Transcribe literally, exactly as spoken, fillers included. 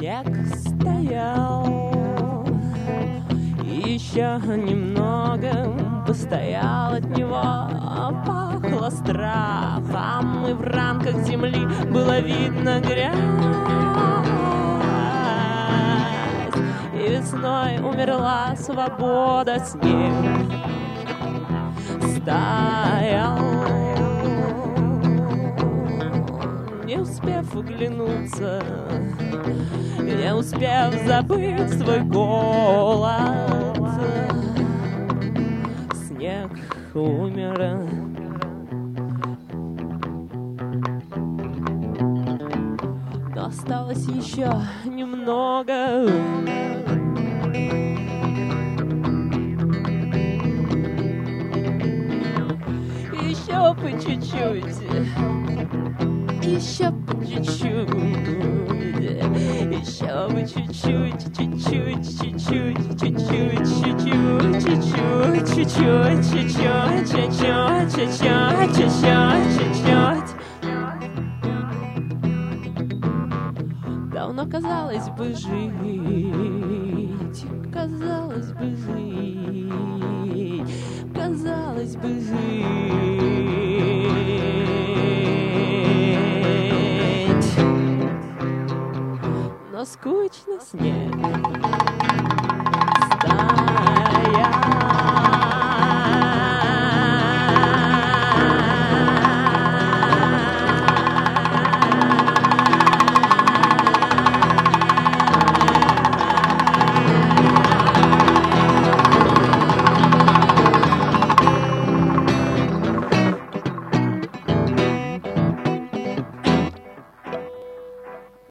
Снег стоял, еще немного постоял, от него пахло страхом, и в рамках земли было видно грязь. И весной умерла свобода, снег стоял, не успев оглянуться, не успев забыть свой голод. Снег умер. Но осталось еще немного. Еще по чуть-чуть, еще по чуть-чуть, еще по чуть-чуть, чуть-чуть, чуть-чуть, чуть-чуть, чуть-чуть, чуть-чуть, чуть-чуть, чуть-чуть, чуть-чуть, чуть-чуть, чуть-чуть. Давно казалось бы жить, казалось бы жить, казалось бы жить, но скучно снег.